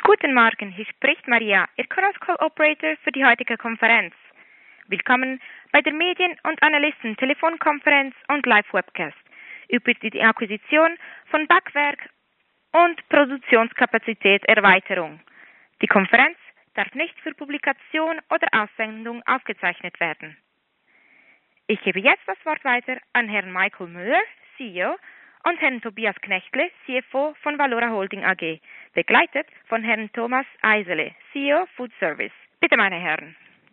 Guten Morgen, hier spricht Maria, Ihr Chorus Call Operator für die heutige Konferenz. Willkommen bei der Medien- und Analysten-Telefonkonferenz und Live-Webcast über die Akquisition von Backwerk und Produktionskapazitätserweiterung. Die Konferenz darf nicht für Publikation oder Aussendung aufgezeichnet werden. Ich gebe jetzt das Wort weiter an Herrn Michael Müller, CEO, und Herrn Tobias Knechtle, CFO von Valora Holding AG, begleitet von Herrn Thomas Eisele, CEO Food Service. Bitte, meine Herren.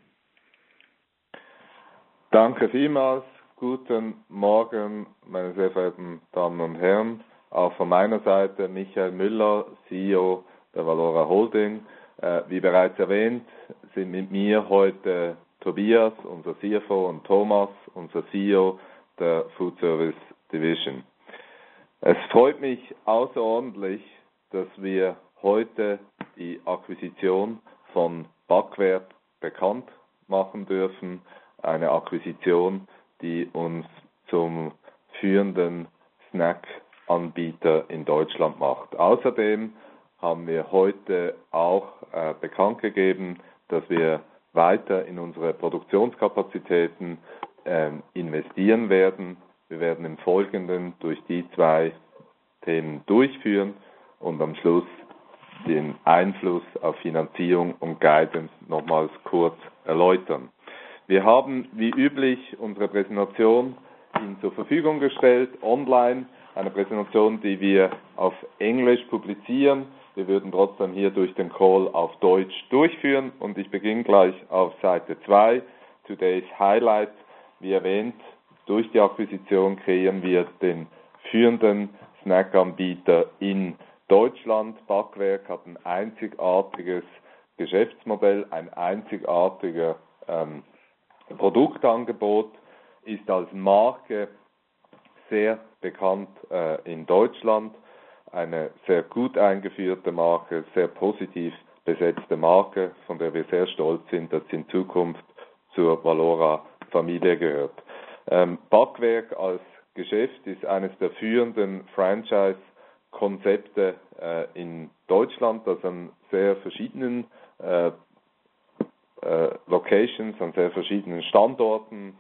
Danke vielmals. Guten Morgen, meine sehr verehrten Damen und Herren. Auch von meiner Seite Michael Müller, CEO der Valora Holding. Wie bereits erwähnt, sind mit mir heute Tobias, unser CFO, und Thomas, unser CEO der Food Service Division. Es freut mich außerordentlich, dass wir heute die Akquisition von Backwerk bekannt machen dürfen. Eine Akquisition, die uns zum führenden Snack-Anbieter in Deutschland macht. Außerdem haben wir heute auch bekannt gegeben, dass wir weiter in unsere Produktionskapazitäten investieren werden. Wir werden im Folgenden durch die zwei Themen durchführen und am Schluss den Einfluss auf Finanzierung und Guidance nochmals kurz erläutern. Wir haben wie üblich unsere Präsentation Ihnen zur Verfügung gestellt, online, eine Präsentation, die wir auf Englisch publizieren. Wir würden trotzdem hier durch den Call auf Deutsch durchführen und ich beginne gleich auf Seite 2, Today's Highlights. Wie erwähnt, durch die Akquisition kreieren wir den führenden Snackanbieter in Deutschland. Backwerk hat ein einzigartiges Geschäftsmodell, ein einzigartiger Produktangebot, ist als Marke sehr bekannt in Deutschland, eine sehr gut eingeführte Marke, sehr positiv besetzte Marke, von der wir sehr stolz sind, dass sie in Zukunft zur Valora-Familie gehört. Backwerk als Geschäft ist eines der führenden Franchise-Konzepte in Deutschland, das an sehr verschiedenen Locations, an sehr verschiedenen Standorten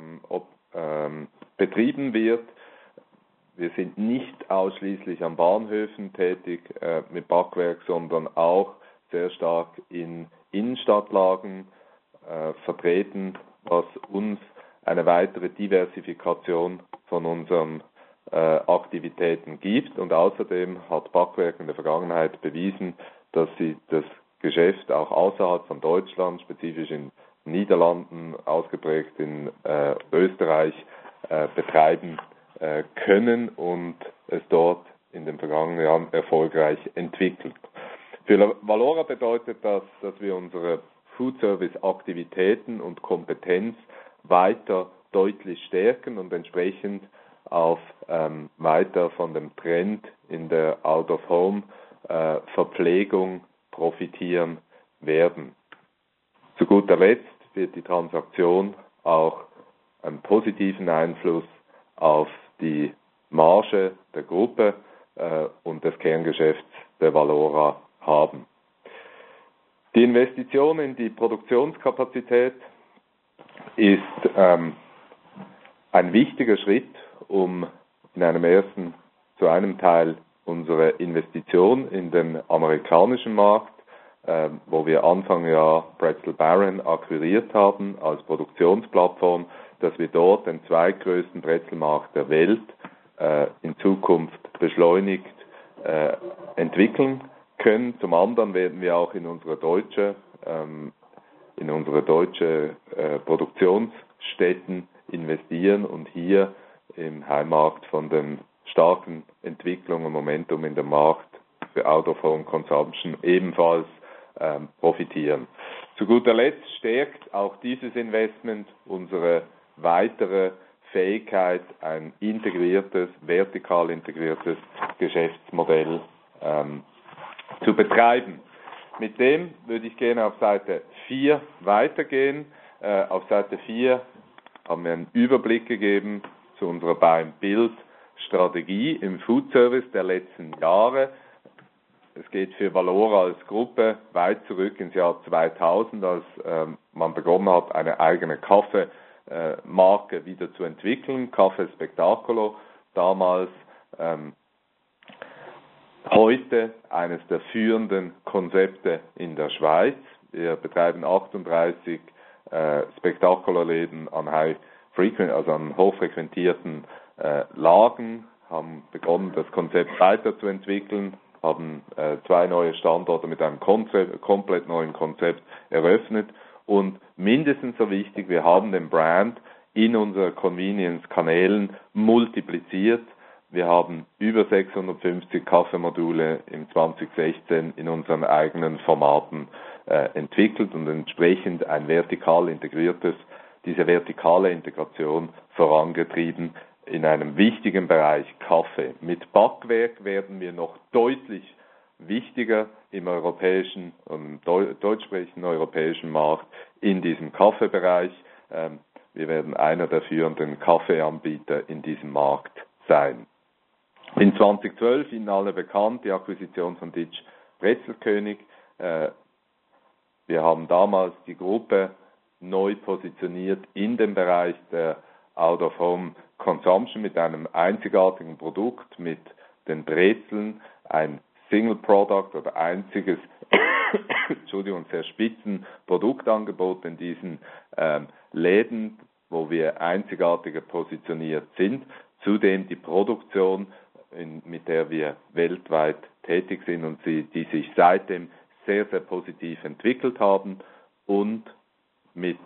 betrieben wird. Wir sind nicht ausschließlich an Bahnhöfen tätig mit Backwerk, sondern auch sehr stark in Innenstadtlagen vertreten, was uns eine weitere Diversifikation von unseren Aktivitäten gibt. Und außerdem hat Backwerk in der Vergangenheit bewiesen, dass sie das Geschäft auch außerhalb von Deutschland, spezifisch in Niederlanden, ausgeprägt in Österreich, betreiben können und es dort in den vergangenen Jahren erfolgreich entwickelt. Für Valora bedeutet das, dass wir unsere Food Service Aktivitäten und Kompetenz weiter deutlich stärken und entsprechend auf weiter von dem Trend in der Out-of-Home Verpflegung profitieren werden. Zu guter Letzt wird die Transaktion auch einen positiven Einfluss auf die Marge der Gruppe und des Kerngeschäfts der Valora haben. Die Investition in die Produktionskapazität ist ein wichtiger Schritt, um zu einem Teil unsere Investition in den amerikanischen Markt, wo wir Anfang Jahr Pretzel Baron akquiriert haben als Produktionsplattform, dass wir dort den zweitgrößten Brezelmarkt der Welt in Zukunft beschleunigt entwickeln können. Zum anderen werden wir auch in unsere deutsche Produktionsstätten investieren und hier im Heimmarkt von den starken Entwicklungen und Momentum in dem Markt für Out-of-Home Consumption ebenfalls profitieren. Zu guter Letzt stärkt auch dieses Investment unsere weitere Fähigkeit, ein vertikal integriertes Geschäftsmodell zu betreiben. Mit dem würde ich gerne auf Seite 4 weitergehen. Auf Seite 4 haben wir einen Überblick gegeben zu unserer Buy-and-Build-Strategie im Food Service der letzten Jahre. es geht für Valora als Gruppe weit zurück ins Jahr 2000, als man begonnen hat, eine eigene Kaffeemarke wieder zu entwickeln, Kaffee Spettacolo, damals heute eines der führenden Konzepte in der Schweiz. Wir betreiben 38 Spettacolo-Läden an hochfrequentierten Lagen, haben begonnen, das Konzept weiterzuentwickeln, haben 2 neue Standorte mit einem komplett neuen Konzept eröffnet und mindestens so wichtig, wir haben den Brand in unseren Convenience-Kanälen multipliziert. Wir haben über 650 Kaffeemodule im 2016 in unseren eigenen Formaten entwickelt und entsprechend diese vertikale Integration vorangetrieben in einem wichtigen Bereich Kaffee. Mit Backwerk werden wir noch deutlich wichtiger im europäischen und deutschsprachigen europäischen Markt in diesem Kaffeebereich. Wir werden einer der führenden Kaffeeanbieter in diesem Markt sein. In 2012, Ihnen alle bekannt, die Akquisition von Ditsch Brezelkönig. Wir haben damals die Gruppe neu positioniert in dem Bereich der Out-of-Home Consumption mit einem einzigartigen Produkt, mit den Brezeln, ein Single Product oder einziges, sehr spitzen Produktangebot in diesen Läden, wo wir einzigartiger positioniert sind. Zudem die Produktion, mit der wir weltweit tätig sind und die sich seitdem sehr, sehr positiv entwickelt haben und mit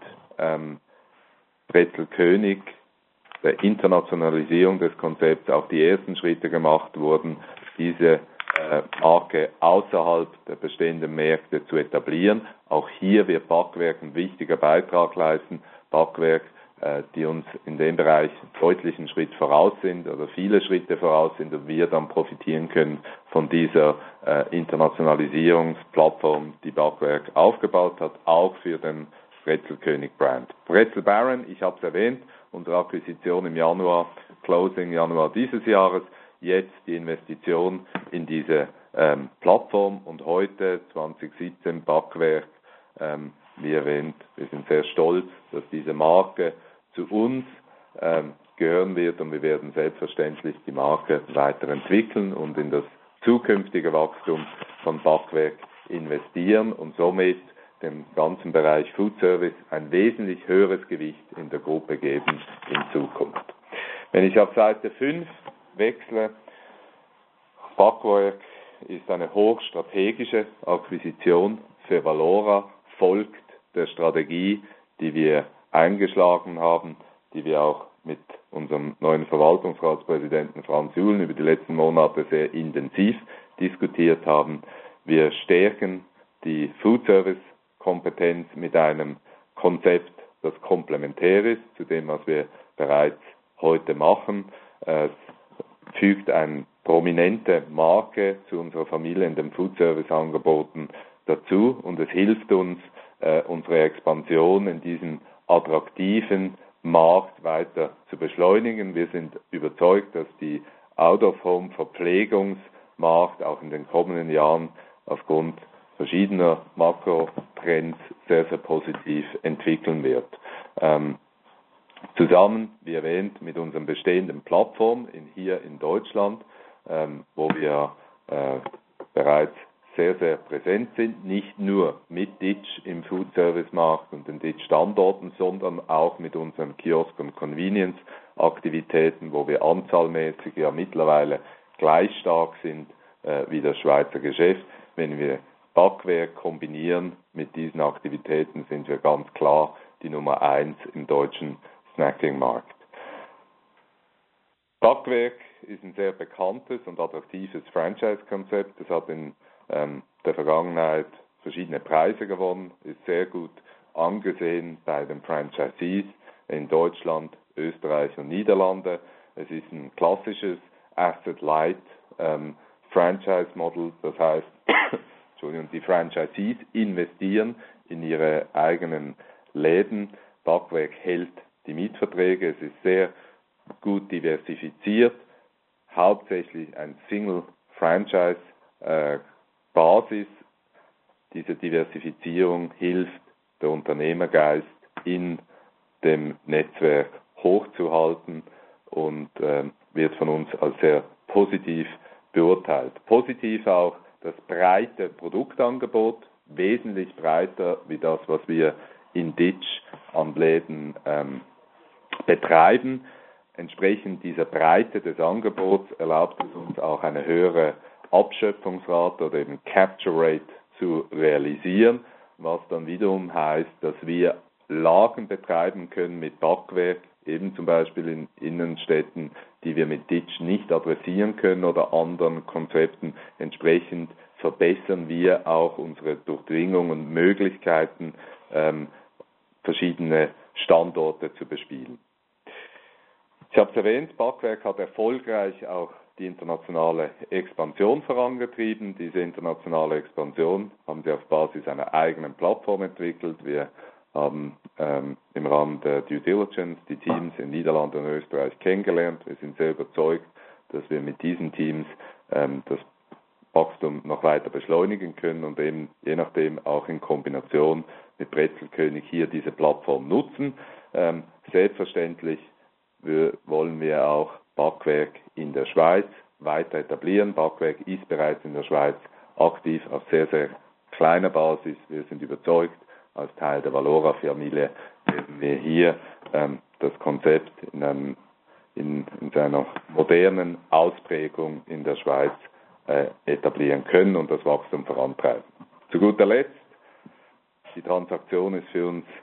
Brezelkönig, der Internationalisierung des Konzepts, auch die ersten Schritte gemacht wurden, diese Marke außerhalb der bestehenden Märkte zu etablieren. Auch hier wird Backwerk ein wichtiger Beitrag leisten. Backwerk, die uns in dem Bereich deutlich einen Schritt voraus sind oder viele Schritte voraus sind und wir dann profitieren können von dieser Internationalisierungsplattform, die Backwerk aufgebaut hat, auch für den Brezelkönig-Brand. Brezel Baron, ich habe es erwähnt, unsere Akquisition im Januar, Closing Januar dieses Jahres, jetzt die Investition in diese Plattform und heute 2017 Backwerk, wie erwähnt, wir sind sehr stolz, dass diese Marke zu uns gehören wird und wir werden selbstverständlich die Marke weiterentwickeln und in das zukünftige Wachstum von Backwerk investieren und somit dem ganzen Bereich Food Service ein wesentlich höheres Gewicht in der Gruppe geben in Zukunft. Wenn ich auf Seite 5 wechsle, Backwerk ist eine hochstrategische Akquisition für Valora, folgt der Strategie, die wir eingeschlagen haben, die wir auch mit unserem neuen Verwaltungsratspräsidenten Franz Juhlen über die letzten Monate sehr intensiv diskutiert haben. Wir stärken die Food Service Kompetenz mit einem Konzept, das komplementär ist zu dem, was wir bereits heute machen. Es fügt eine prominente Marke zu unserer Familie in den Food Service Angeboten dazu und es hilft uns, unsere Expansion in diesem attraktiven Markt weiter zu beschleunigen. Wir sind überzeugt, dass die Out-of-Home Verpflegungsmarkt auch in den kommenden Jahren aufgrund verschiedener Makrotrends sehr, sehr positiv entwickeln wird. Zusammen, wie erwähnt, mit unseren bestehenden Plattformen hier in Deutschland, wo wir bereits sehr, sehr präsent sind, nicht nur mit Ditsch im Food-Service-Markt und den Ditsch-Standorten, sondern auch mit unseren Kiosk- und Convenience-Aktivitäten, wo wir anzahlmäßig ja mittlerweile gleich stark sind wie das Schweizer Geschäft. Wenn wir Backwerk kombinieren mit diesen Aktivitäten, sind wir ganz klar die Nummer 1 im deutschen Snacking-Markt. Backwerk ist ein sehr bekanntes und attraktives Franchise-Konzept. Es hat in der Vergangenheit verschiedene Preise gewonnen, ist sehr gut angesehen bei den Franchisees in Deutschland, Österreich und Niederlande. Es ist ein klassisches Asset-Light Franchise-Model, das heißt, die Franchisees investieren in ihre eigenen Läden. Backwerk hält die Mietverträge, es ist sehr gut diversifiziert, hauptsächlich ein Single Franchise Basis. Diese Diversifizierung hilft, der Unternehmergeist in dem Netzwerk hochzuhalten und wird von uns als sehr positiv beurteilt. Positiv auch das breite Produktangebot, wesentlich breiter wie das, was wir in Ditch an Läden betreiben. Entsprechend dieser Breite des Angebots erlaubt es uns auch eine höhere Abschöpfungsrate oder eben Capture Rate zu realisieren, was dann wiederum heißt, dass wir Lagen betreiben können mit Backwerk, eben zum Beispiel in Innenstädten, die wir mit Ditch nicht adressieren können oder anderen Konzepten. Entsprechend verbessern wir auch unsere Durchdringung und Möglichkeiten, verschiedene Standorte zu bespielen. Ich habe es erwähnt, Backwerk hat erfolgreich auch die internationale Expansion vorangetrieben. Diese internationale Expansion haben sie auf Basis einer eigenen Plattform entwickelt. Wir haben im Rahmen der Due Diligence die Teams in Niederlande und Österreich kennengelernt. Wir sind sehr überzeugt, dass wir mit diesen Teams das Wachstum noch weiter beschleunigen können und eben je nachdem auch in Kombination mit Brezelkönig hier diese Plattform nutzen. Selbstverständlich wollen wir auch Backwerk in der Schweiz weiter etablieren. Backwerk ist bereits in der Schweiz aktiv auf sehr, sehr kleiner Basis. Wir sind überzeugt, als Teil der Valora-Familie werden wir hier das Konzept in seiner modernen Ausprägung in der Schweiz etablieren können und das Wachstum vorantreiben. Zu guter Letzt, die Transaktion ist für uns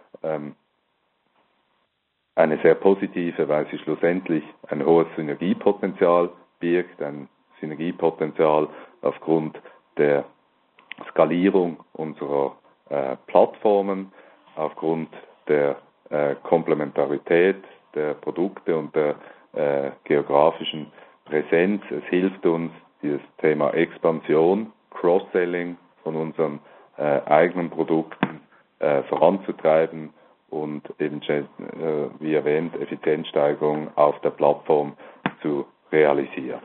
eine sehr positive, weil sie schlussendlich ein hohes Synergiepotenzial birgt, ein Synergiepotenzial aufgrund der Skalierung unserer Plattformen, aufgrund der Komplementarität der Produkte und der geografischen Präsenz. Es hilft uns, dieses Thema Expansion, Cross-Selling von unseren eigenen Produkten voranzutreiben und eben, wie erwähnt, Effizienzsteigerung auf der Plattform zu realisieren.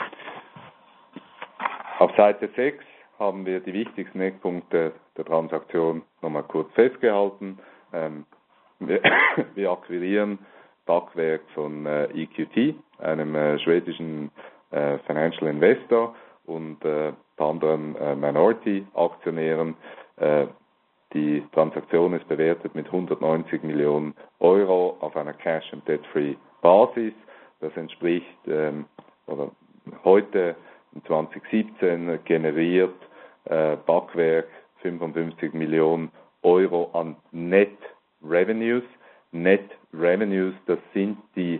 Auf Seite 6 haben wir die wichtigsten Eckpunkte der Transaktion nochmal kurz festgehalten. Wir akquirieren Backwerk von EQT, einem schwedischen Financial Investor und ein paar anderen Minority-Aktionären. Die Transaktion ist bewertet mit 190 Millionen Euro auf einer Cash- und Debt-Free Basis. Das entspricht, oder heute in 2017 generiert Backwerk 55 Millionen Euro an Net Revenues. Net Revenues, das sind die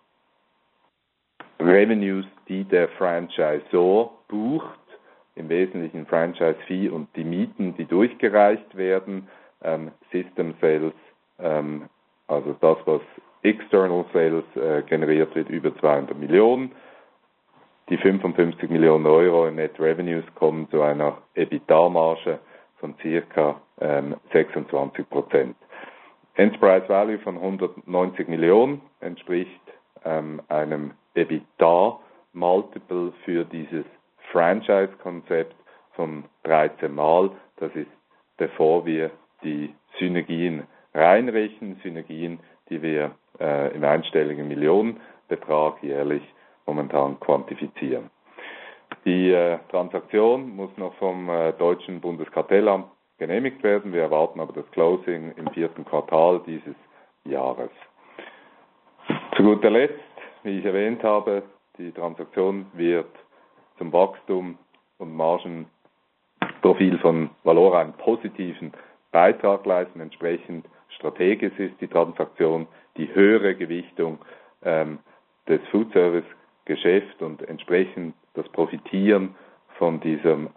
Revenues, die der Franchisor bucht, im Wesentlichen Franchise-Fee und die Mieten, die durchgereicht werden, System Sales, also das, was External Sales generiert wird, über 200 Millionen. Die 55 Millionen Euro in Net Revenues kommen zu einer EBITDA-Marge von ca. 26%. Enterprise Value von 190 Millionen entspricht einem EBITDA-Multiple für dieses Franchise-Konzept von 13 Mal. Das ist, bevor wir die Synergien reinrechnen, Synergien, die wir im einstelligen Millionenbetrag jährlich momentan quantifizieren. Die Transaktion muss noch vom deutschen Bundeskartellamt genehmigt werden. Wir erwarten aber das Closing im 4. Quartal dieses Jahres. Zu guter Letzt, wie ich erwähnt habe, die Transaktion wird zum Wachstum und Margenprofil von Valora einen positiven Beitrag leisten. Entsprechend strategisch ist die Transaktion die höhere Gewichtung des Foodservice-Geschäfts und entsprechend das Profitieren von diesem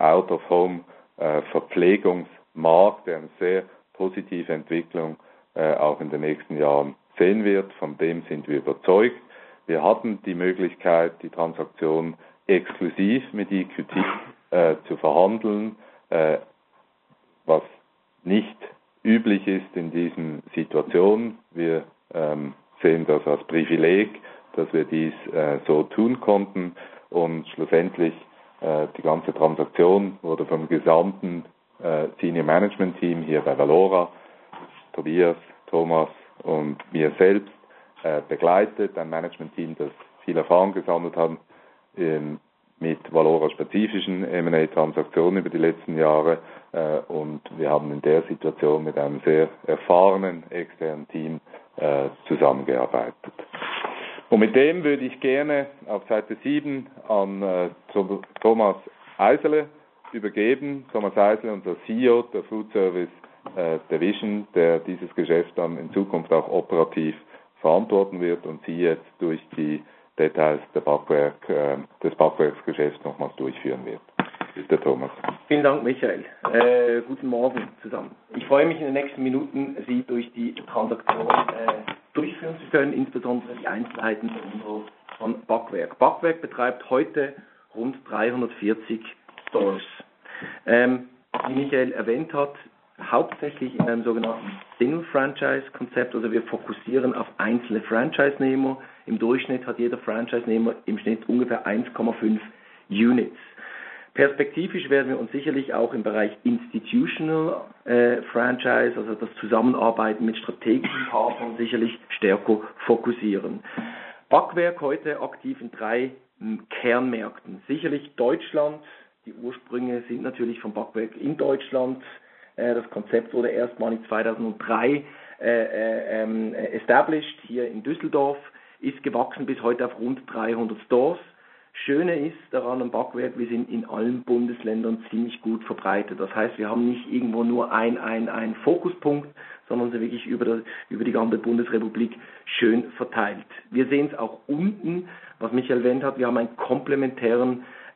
Out-of-Home-Verpflegungsmarkt, der eine sehr positive Entwicklung auch in den nächsten Jahren sehen wird. Von dem sind wir überzeugt. Wir hatten die Möglichkeit, die Transaktion exklusiv mit EQT zu verhandeln, was nicht üblich ist in diesen Situationen. Wir sehen das als Privileg, dass wir dies so tun konnten und schlussendlich Die ganze Transaktion wurde vom gesamten Senior Management Team hier bei Valora, Tobias, Thomas und mir selbst begleitet. Ein Management-Team, das viel Erfahrung gesammelt hat mit Valora-spezifischen M&A-Transaktionen über die letzten Jahre. Und wir haben in der Situation mit einem sehr erfahrenen externen Team zusammengearbeitet. Und mit dem würde ich gerne auf Seite 7 an Thomas Eisele übergeben. Thomas Eisele, unser CEO der Food Service Division, der dieses Geschäft dann in Zukunft auch operativ verantworten wird und Sie jetzt durch die Details des Backwerksgeschäfts nochmals durchführen wird. Bitte, Thomas. Vielen Dank, Michael. Guten Morgen zusammen. Ich freue mich in den nächsten Minuten, Sie durch die Transaktion durchführen zu können, insbesondere die Einzelheiten von Backwerk. Backwerk betreibt heute rund 340 Stores. Wie Michael erwähnt hat, hauptsächlich in einem sogenannten Single-Franchise-Konzept, also wir fokussieren auf einzelne Franchise-Nehmer. Im Durchschnitt hat jeder Franchise-Nehmer im Schnitt ungefähr 1,5 Units. Perspektivisch werden wir uns sicherlich auch im Bereich Institutional Franchise, also das Zusammenarbeiten mit strategischen Partnern, sicherlich stärker fokussieren. Backwerk heute aktiv in 3 Kernmärkten. Sicherlich Deutschland, die Ursprünge sind natürlich vom Backwerk in Deutschland. Das Konzept wurde erstmalig 2003 established hier in Düsseldorf, ist gewachsen bis heute auf rund 300 Stores. Schöne ist daran am Backwerk, wir sind in allen Bundesländern ziemlich gut verbreitet. Das heißt, wir haben nicht irgendwo nur einen Fokuspunkt, sondern sind wirklich über die ganze Bundesrepublik schön verteilt. Wir sehen es auch unten, was Michael erwähnt hat, wir haben einen komplementäre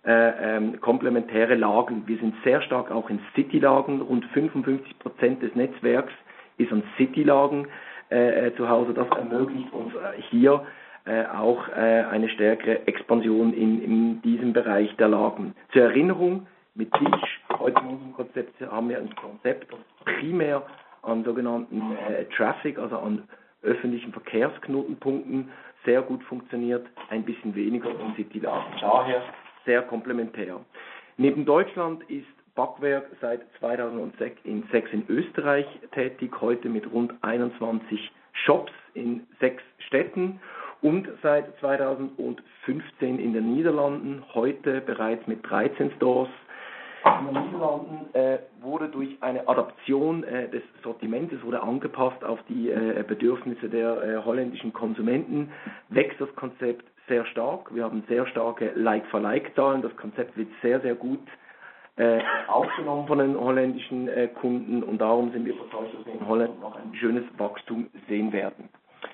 Lagen. Wir sind sehr stark auch in City-Lagen. Rund 55% des Netzwerks ist an City-Lagen zu Hause. Das ermöglicht uns hier auch eine stärkere Expansion in diesem Bereich der Lagen. Zur Erinnerung, mit Tisch, heute in unserem Konzept haben wir ein Konzept, das primär an sogenannten Traffic, also an öffentlichen Verkehrsknotenpunkten sehr gut funktioniert, ein bisschen weniger in City-Lagen. Daher sehr komplementär. Neben Deutschland ist Backwerk seit 2006 in Österreich tätig, heute mit rund 21 Shops in 6 Städten und seit 2015 in den Niederlanden, heute bereits mit 13 Stores. In den Niederlanden wurde durch eine Adaption des Sortiments, es wurde angepasst auf die Bedürfnisse der holländischen Konsumenten, wächst das Konzept sehr stark. Wir haben sehr starke Like-for-Like-Zahlen. Das Konzept wird sehr, sehr gut aufgenommen von den holländischen Kunden und darum sind wir überzeugt, dass wir in Holland noch ein schönes Wachstum sehen werden.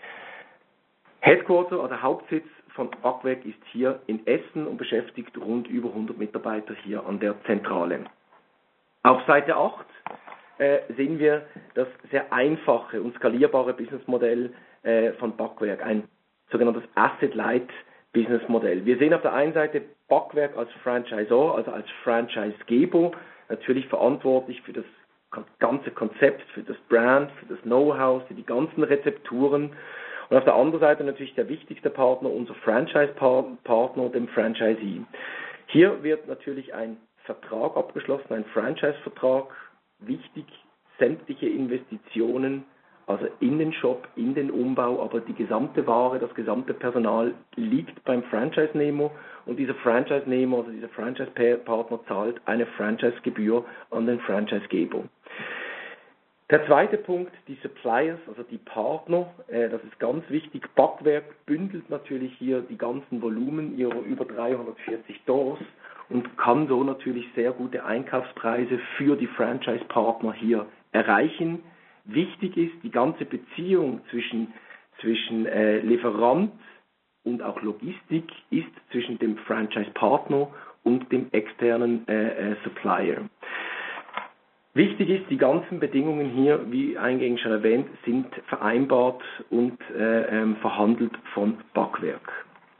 Headquarter, also Hauptsitz von Backwerk, ist hier in Essen und beschäftigt rund über 100 Mitarbeiter hier an der Zentrale. Auf Seite 8 sehen wir das sehr einfache und skalierbare Businessmodell von Backwerk, ein sogenanntes Asset-Light-Businessmodell. Wir sehen auf der einen Seite Backwerk als Franchisor, also als Franchisegeber, natürlich verantwortlich für das ganze Konzept, für das Brand, für das Know-how, für die ganzen Rezepturen. Und auf der anderen Seite natürlich der wichtigste Partner, unser Franchise-Partner, dem Franchisee. Hier wird natürlich ein Vertrag abgeschlossen, ein Franchise-Vertrag, wichtig, sämtliche Investitionen, also in den Shop, in den Umbau, aber die gesamte Ware, das gesamte Personal liegt beim Franchise-Nehmer und dieser Franchise-Nehmer, also dieser Franchise-Partner zahlt eine Franchise-Gebühr an den Franchise-Geber. Der zweite Punkt, die Suppliers, also die Partner, das ist ganz wichtig. Backwerk bündelt natürlich hier die ganzen Volumen ihrer über 340 Stores und kann so natürlich sehr gute Einkaufspreise für die Franchise-Partner hier erreichen. Wichtig ist, die ganze Beziehung zwischen Lieferant und auch Logistik ist zwischen dem Franchise-Partner und dem externen Supplier. Wichtig ist, die ganzen Bedingungen hier, wie eingängig schon erwähnt, sind vereinbart und verhandelt von Backwerk.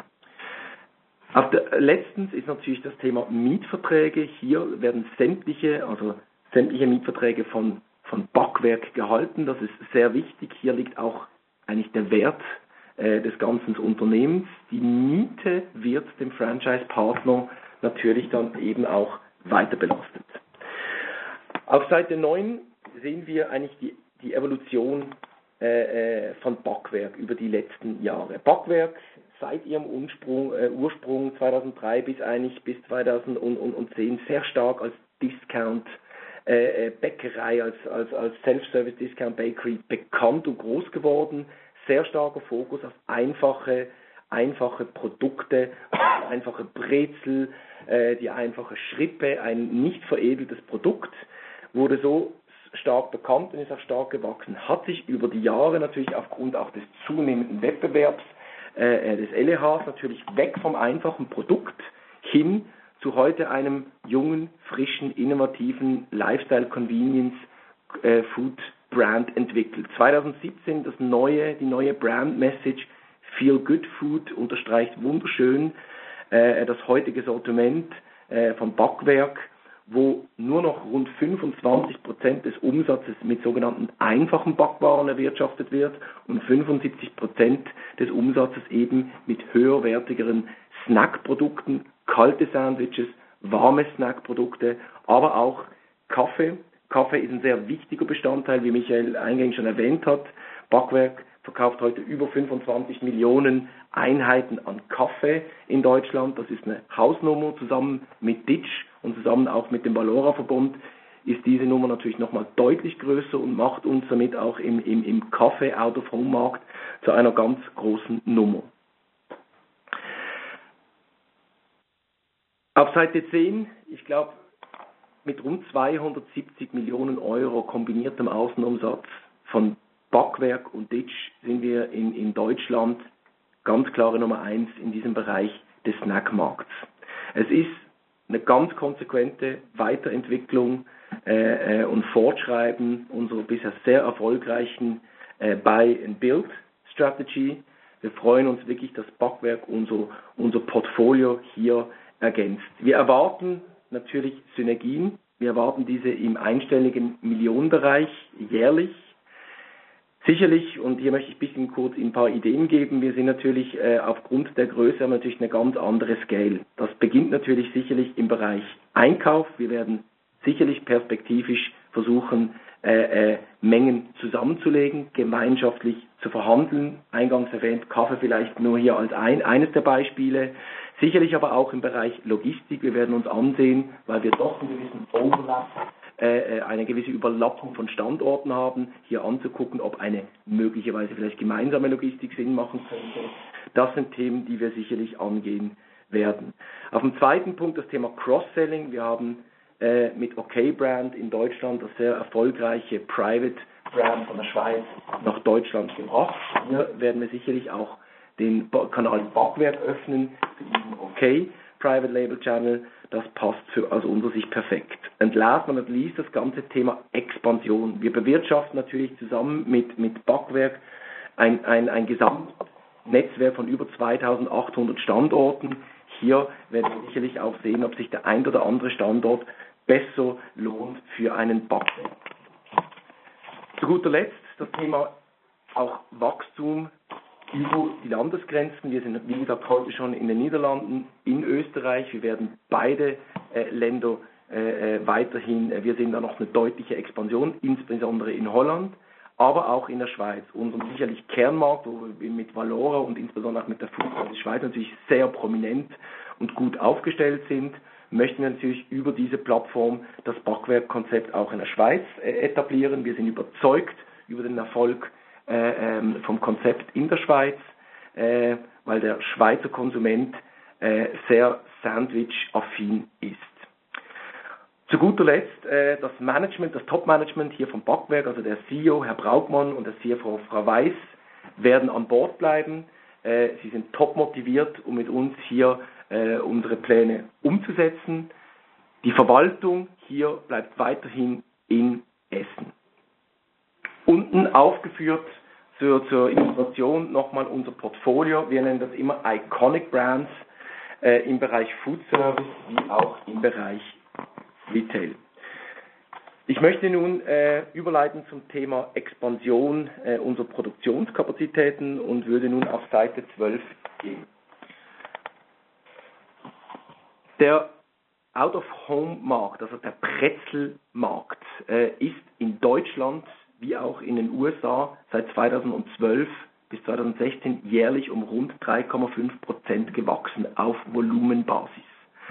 Letztens ist natürlich das Thema Mietverträge. Hier werden sämtliche Mietverträge von Backwerk gehalten. Das ist sehr wichtig. Hier liegt auch eigentlich der Wert des ganzen Unternehmens. Die Miete wird dem Franchise-Partner natürlich dann eben auch weiter belastet. Auf Seite 9 sehen wir eigentlich die Evolution von Backwerk über die letzten Jahre. Backwerk seit ihrem Ursprung 2003 bis 2010 sehr stark als Discount Bäckerei, als Self-Service Discount Bakery bekannt und groß geworden. Sehr starker Fokus auf einfache Produkte, die einfache Brezel, die einfache Schrippe, ein nicht veredeltes Produkt, wurde so stark bekannt und ist auch stark gewachsen, hat sich über die Jahre natürlich aufgrund auch des zunehmenden Wettbewerbs des LEHs natürlich weg vom einfachen Produkt hin zu heute einem jungen, frischen, innovativen Lifestyle-Convenience Food Brand entwickelt. 2017 die neue Brand Message Feel Good Food unterstreicht wunderschön das heutige Sortiment vom Backwerk, wo nur noch rund 25% des Umsatzes mit sogenannten einfachen Backwaren erwirtschaftet wird und 75% des Umsatzes eben mit höherwertigeren Snackprodukten, kalte Sandwiches, warme Snackprodukte, aber auch Kaffee. Kaffee ist ein sehr wichtiger Bestandteil, wie Michael eingängig schon erwähnt hat. Backwerk verkauft heute über 25 Millionen Einheiten an Kaffee in Deutschland. Das ist eine Hausnummer. Zusammen mit Ditsch und zusammen auch mit dem Valora-Verbund ist diese Nummer natürlich nochmal deutlich größer und macht uns damit auch im Kaffee-Out-of-Home-Markt zu einer ganz großen Nummer. Auf Seite 10, ich glaube, mit rund 270 Millionen Euro kombiniertem Außenumsatz von Backwerk und Ditsch sind wir in Deutschland ganz klare Nummer 1 in diesem Bereich des Snackmarkts. Es ist eine ganz konsequente Weiterentwicklung und Fortschreiben unserer bisher sehr erfolgreichen Buy-and-Build-Strategy. Wir freuen uns wirklich, dass Backwerk unser Portfolio hier ergänzt. Wir erwarten natürlich Synergien. Wir erwarten diese im einstelligen Millionenbereich jährlich. Sicherlich, und hier möchte ich ein bisschen kurz ein paar Ideen geben, wir sind natürlich aufgrund der Größe haben natürlich eine ganz andere Scale. Das beginnt natürlich sicherlich im Bereich Einkauf. Wir werden sicherlich perspektivisch versuchen, Mengen zusammenzulegen, gemeinschaftlich zu verhandeln. Eingangs erwähnt, Kaffee vielleicht nur hier als eines der Beispiele. Sicherlich aber auch im Bereich Logistik. Wir werden uns ansehen, weil wir doch einen gewissen Overlap, eine gewisse Überlappung von Standorten haben, hier anzugucken, ob eine möglicherweise vielleicht gemeinsame Logistik Sinn machen könnte. Das sind Themen, die wir sicherlich angehen werden. Auf dem zweiten Punkt das Thema Cross-Selling. Wir haben mit OK Brand in Deutschland das sehr erfolgreiche Private Brand von der Schweiz nach Deutschland gebracht. Hier werden wir sicherlich auch den Kanal Backwerk öffnen für diesen OK Private Label Channel. Das passt aus unserer Sicht perfekt. And last but not least das ganze Thema Expansion. Wir bewirtschaften natürlich zusammen mit Backwerk ein Gesamtnetzwerk von über 2800 Standorten. Hier werden wir sicherlich auch sehen, ob sich der ein oder andere Standort besser lohnt für einen Backwerk. Zu guter Letzt das Thema auch Wachstum über die Landesgrenzen. Wir sind, wie gesagt, heute schon in den Niederlanden, in Österreich. Wir werden beide Länder weiterhin, wir sehen da noch eine deutliche Expansion, insbesondere in Holland, aber auch in der Schweiz. Unseren sicherlich Kernmarkt, wo wir mit Valora und insbesondere auch mit der Food Service Schweiz natürlich sehr prominent und gut aufgestellt sind, möchten wir natürlich über diese Plattform das Backwerkkonzept auch in der Schweiz etablieren. Wir sind überzeugt über den Erfolg vom Konzept in der Schweiz, weil der Schweizer Konsument sehr sandwich-affin ist. Zu guter Letzt das Management, das Top-Management hier vom Backwerk, also der CEO, Herr Braugmann und der CFO, Frau Weiss, werden an Bord bleiben. Sie sind top motiviert, um mit uns hier unsere Pläne umzusetzen. Die Verwaltung hier bleibt weiterhin in Essen. Unten aufgeführt zur Illustration nochmal unser Portfolio. Wir nennen das immer Iconic Brands im Bereich Food Service wie auch im Bereich Retail. Ich möchte nun überleiten zum Thema Expansion unserer Produktionskapazitäten und würde nun auf Seite 12 gehen. Der Out-of-Home-Markt, also der Brezelmarkt, ist in Deutschland wie auch in den USA seit 2012 bis 2016 jährlich um rund 3,5% gewachsen auf Volumenbasis.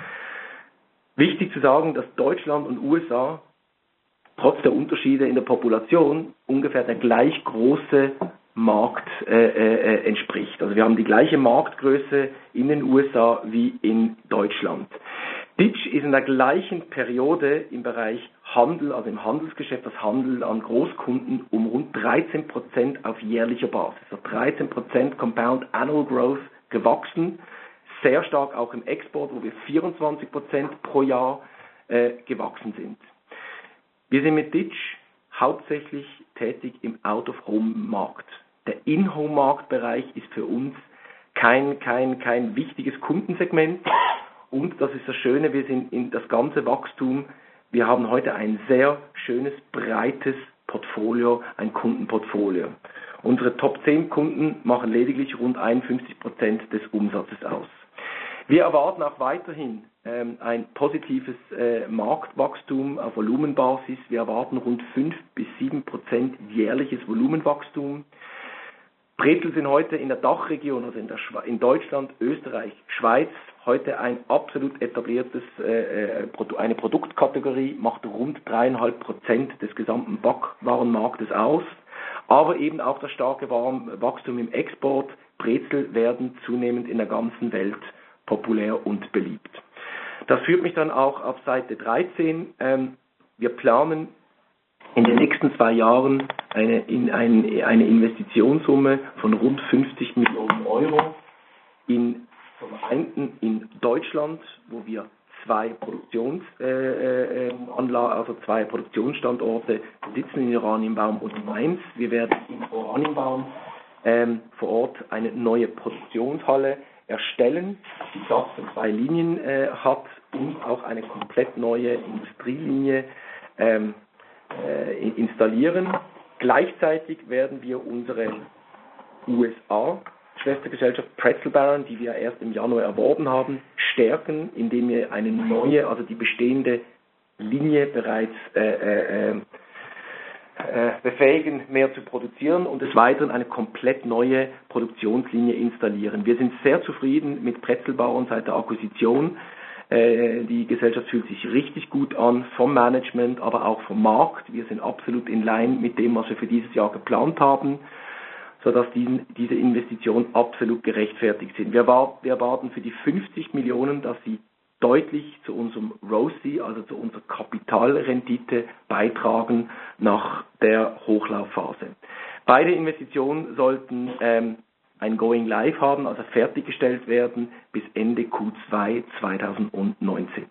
Wichtig zu sagen, dass Deutschland und USA trotz der Unterschiede in der Population ungefähr der gleich große Markt entspricht. Also wir haben die gleiche Marktgröße in den USA wie in Deutschland. Ditch ist in der gleichen Periode im Bereich Handel, also im Handelsgeschäft, das Handel an Großkunden, um rund 13% auf jährlicher Basis. Also 13% Compound Annual Growth gewachsen, sehr stark auch im Export, wo wir 24% pro Jahr gewachsen sind. Wir sind mit Ditch hauptsächlich tätig im Out-of-Home-Markt. Der In-Home-Marktbereich ist für uns kein wichtiges Kundensegment. Und das ist das Schöne, wir sind in das ganze Wachstum, wir haben heute ein sehr schönes, breites Portfolio, ein Kundenportfolio. Unsere Top 10 Kunden machen lediglich rund 51% des Umsatzes aus. Wir erwarten auch weiterhin ein positives Marktwachstum auf Volumenbasis. Wir erwarten rund 5-7% jährliches Volumenwachstum. Brezel sind heute in der Dachregion, also in Deutschland, Österreich, Schweiz, heute ein absolut etabliertes, eine Produktkategorie, macht rund 3,5% des gesamten Backwarenmarktes aus, aber eben auch das starke Wachstum im Export. Brezel werden zunehmend in der ganzen Welt populär und beliebt. Das führt mich dann auch auf Seite 13. Wir planen in den nächsten 2 Jahren eine Investitionssumme von rund 50 Millionen Euro zum einen in Deutschland, wo wir 2 Produktionsstandorte besitzen, in Oranienbaum und in Mainz. Wir werden in Oranienbaum vor Ort eine neue Produktionshalle erstellen, die Platz für 2 Linien hat und auch eine komplett neue Industrielinie installieren. Gleichzeitig werden wir unsere USA-Schwestergesellschaft Pretzel Baron, die wir erst im Januar erworben haben, stärken, indem wir eine neue, also die bestehende Linie bereits befähigen, mehr zu produzieren und des Weiteren eine komplett neue Produktionslinie installieren. Wir sind sehr zufrieden mit Pretzel Baron seit der Akquisition. Die Gesellschaft fühlt sich richtig gut an, vom Management, aber auch vom Markt. Wir sind absolut in line mit dem, was wir für dieses Jahr geplant haben, sodass diese Investitionen absolut gerechtfertigt sind. Wir erwarten für die 50 Millionen, dass sie deutlich zu unserem ROCE, also zu unserer Kapitalrendite beitragen nach der Hochlaufphase. Beide Investitionen sollten ein Going Live haben, also fertiggestellt werden bis Ende Q2 2019.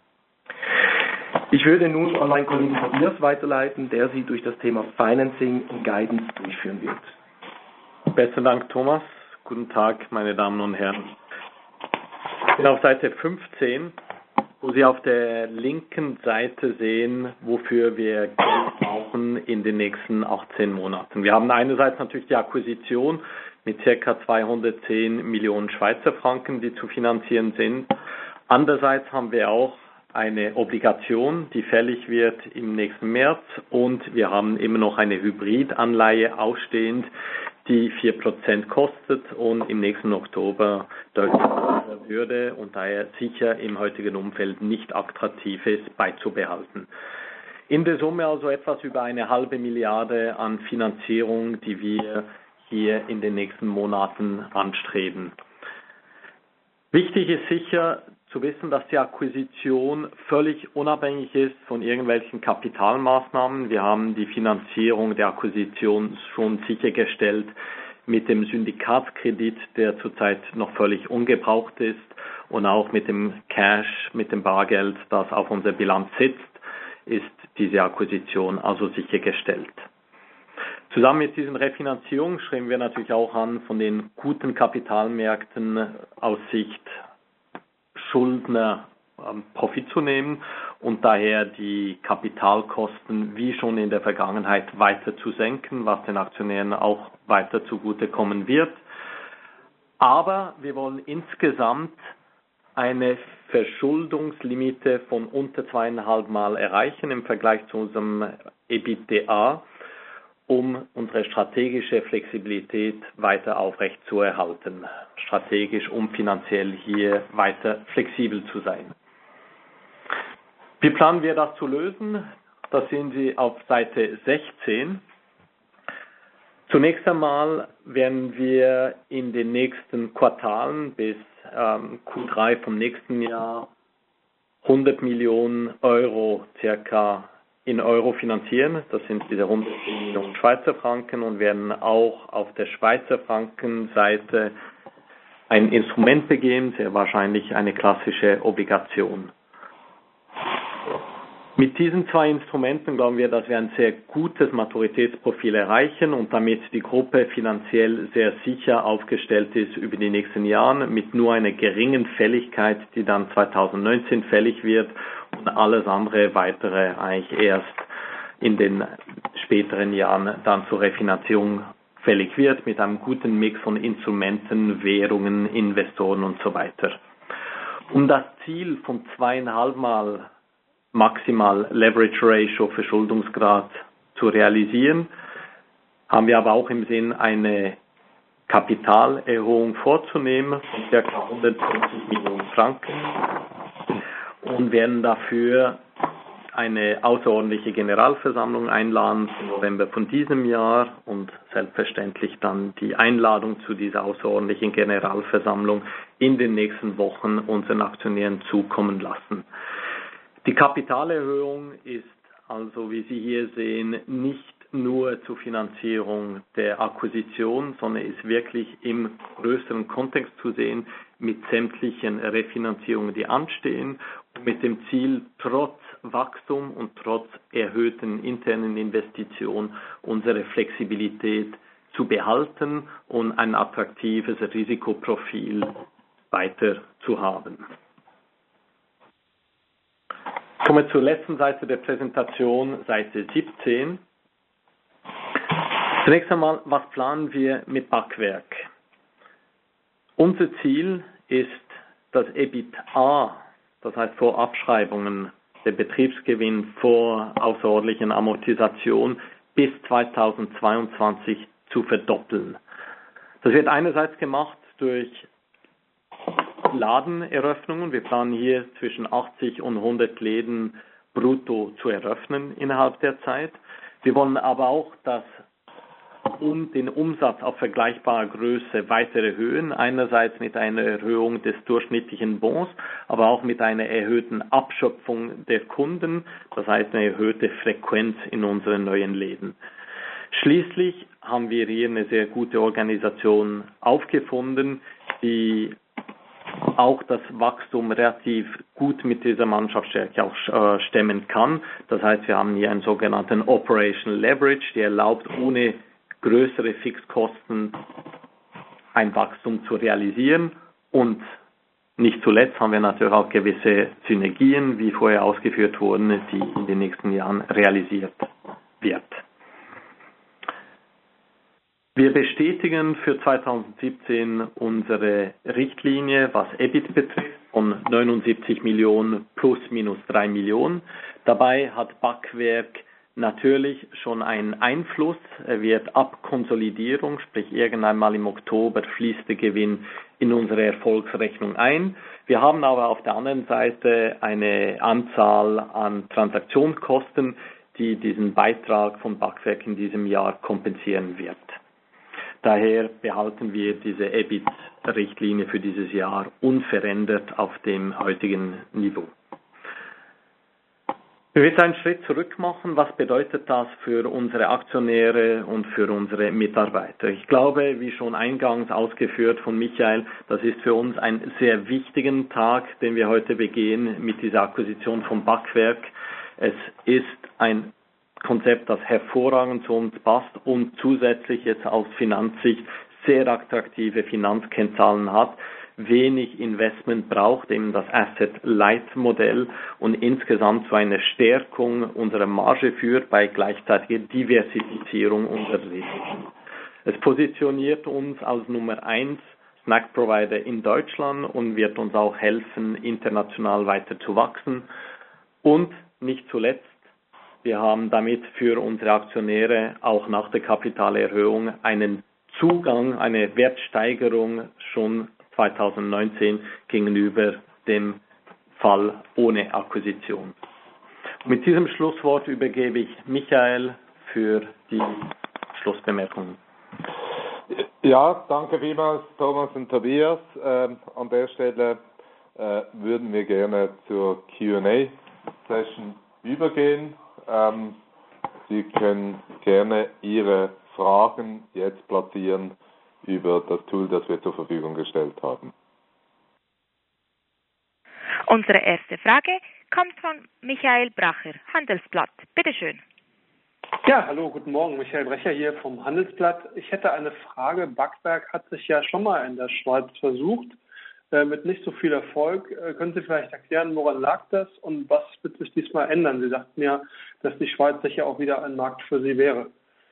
Ich würde nun an meinen Kollegen Tobias weiterleiten, der Sie durch das Thema Financing und Guidance durchführen wird. Besten Dank, Thomas. Guten Tag, meine Damen und Herren. Ich bin auf Seite 15, wo Sie auf der linken Seite sehen, wofür wir Geld brauchen in den nächsten 18 Monaten. Wir haben einerseits natürlich die Akquisition mit ca. 210 Millionen Schweizer Franken, die zu finanzieren sind. Andererseits haben wir auch eine Obligation, die fällig wird im nächsten März, und wir haben immer noch eine Hybridanleihe ausstehend, die 4% kostet und im nächsten Oktober deutlich teurer würde und daher sicher im heutigen Umfeld nicht attraktiv ist, beizubehalten. In der Summe also etwas über 1,5 Milliarde an Finanzierung, die wir hier in den nächsten Monaten anstreben. Wichtig ist sicher zu wissen, dass die Akquisition völlig unabhängig ist von irgendwelchen Kapitalmaßnahmen. Wir haben die Finanzierung der Akquisition schon sichergestellt mit dem Syndikatskredit, der zurzeit noch völlig ungebraucht ist, und auch mit dem Cash, mit dem Bargeld, das auf unserer Bilanz sitzt, ist diese Akquisition also sichergestellt. Zusammen mit diesen Refinanzierungen streben wir natürlich auch an, von den guten Kapitalmärkten aus Sicht Schuldner Profit zu nehmen und daher die Kapitalkosten wie schon in der Vergangenheit weiter zu senken, was den Aktionären auch weiter zugutekommen wird. Aber wir wollen insgesamt eine Verschuldungslimite von unter 2,5 Mal erreichen im Vergleich zu unserem EBITDA, um unsere strategische Flexibilität weiter aufrechtzuerhalten. Strategisch, um finanziell hier weiter flexibel zu sein. Wie planen wir das zu lösen? Das sehen Sie auf Seite 16. Zunächst einmal werden wir in den nächsten Quartalen bis Q3 vom nächsten Jahr 100 Millionen Euro circa in Euro finanzieren. Das sind diese 100 Millionen Schweizer Franken und werden auch auf der Schweizer Frankenseite ein Instrument begeben, sehr wahrscheinlich eine klassische Obligation. Mit diesen zwei Instrumenten glauben wir, dass wir ein sehr gutes Maturitätsprofil erreichen und damit die Gruppe finanziell sehr sicher aufgestellt ist über die nächsten Jahre mit nur einer geringen Fälligkeit, die dann 2019 fällig wird und alles andere weitere eigentlich erst in den späteren Jahren dann zur Refinanzierung fällig wird mit einem guten Mix von Instrumenten, Währungen, Investoren und so weiter. Um das Ziel von 2,5 Mal maximal Leverage Ratio, Verschuldungsgrad zu realisieren, haben wir aber auch im Sinn, eine Kapitalerhöhung vorzunehmen von ca. 150 Millionen Franken und werden dafür eine außerordentliche Generalversammlung einladen im November von diesem Jahr und selbstverständlich dann die Einladung zu dieser außerordentlichen Generalversammlung in den nächsten Wochen unseren Aktionären zukommen lassen. Die Kapitalerhöhung ist also, wie Sie hier sehen, nicht nur zur Finanzierung der Akquisition, sondern ist wirklich im größeren Kontext zu sehen mit sämtlichen Refinanzierungen, die anstehen, und mit dem Ziel, trotz Wachstum und trotz erhöhten internen Investitionen unsere Flexibilität zu behalten und ein attraktives Risikoprofil weiter zu haben. Kommen wir zur letzten Seite der Präsentation, Seite 17. Zunächst einmal, was planen wir mit Backwerk? Unser Ziel ist, das EBITDA, das heißt vor Abschreibungen, der Betriebsgewinn vor außerordentlichen Amortisation bis 2022 zu verdoppeln. Das wird einerseits gemacht durch Ladeneröffnungen. Wir planen hier zwischen 80 und 100 Läden brutto zu eröffnen innerhalb der Zeit. Wir wollen aber auch, um den Umsatz auf vergleichbare Größe weiter erhöhen, einerseits mit einer Erhöhung des durchschnittlichen Bons, aber auch mit einer erhöhten Abschöpfung der Kunden, das heißt eine erhöhte Frequenz in unseren neuen Läden. Schließlich haben wir hier eine sehr gute Organisation aufgefunden, die auch das Wachstum relativ gut mit dieser Mannschaftsstärke auch stemmen kann. Das heißt, wir haben hier einen sogenannten Operational Leverage, der erlaubt, ohne größere Fixkosten ein Wachstum zu realisieren. Und nicht zuletzt haben wir natürlich auch gewisse Synergien, wie vorher ausgeführt wurden, die in den nächsten Jahren realisiert wird. Wir bestätigen für 2017 unsere Richtlinie, was EBIT betrifft, von 79 Millionen plus minus 3 Millionen. Dabei hat Backwerk natürlich schon einen Einfluss. Er wird ab Konsolidierung, sprich irgendwann mal im Oktober, fließt der Gewinn in unsere Erfolgsrechnung ein. Wir haben aber auf der anderen Seite eine Anzahl an Transaktionskosten, die diesen Beitrag von Backwerk in diesem Jahr kompensieren wird. Daher behalten wir diese EBIT-Richtlinie für dieses Jahr unverändert auf dem heutigen Niveau. Wir werden einen Schritt zurück machen. Was bedeutet das für unsere Aktionäre und für unsere Mitarbeiter? Ich glaube, wie schon eingangs ausgeführt von Michael, das ist für uns ein sehr wichtiger Tag, den wir heute begehen mit dieser Akquisition von Backwerk. Es ist ein Konzept, das hervorragend zu uns passt und zusätzlich jetzt aus Finanzsicht sehr attraktive Finanzkennzahlen hat, wenig Investment braucht, eben das Asset-Light-Modell und insgesamt zu einer Stärkung unserer Marge führt bei gleichzeitiger Diversifizierung unserer Risiken. Es positioniert uns als Nummer 1 Snack-Provider in Deutschland und wird uns auch helfen, international weiter zu wachsen. Und nicht zuletzt, wir haben damit für unsere Aktionäre auch nach der Kapitalerhöhung einen Zugang, eine Wertsteigerung schon 2019 gegenüber dem Fall ohne Akquisition. Mit diesem Schlusswort übergebe ich Michael für die Schlussbemerkungen. Ja, danke vielmals, Thomas und Tobias. An der Stelle würden wir gerne zur Q&A-Session übergehen. Sie können gerne Ihre Fragen jetzt platzieren über das Tool, das wir zur Verfügung gestellt haben. Unsere erste Frage kommt von Michael Bracher, Handelsblatt. Bitte schön. Ja, hallo, guten Morgen. Michael Brecher hier vom Handelsblatt. Ich hätte eine Frage. Backwerk hat sich ja schon mal in der Schweiz versucht, mit nicht so viel Erfolg. Können Sie vielleicht erklären, woran lag das und was wird sich diesmal ändern? Sie sagten ja, dass die Schweiz sicher auch wieder ein Markt für Sie wäre.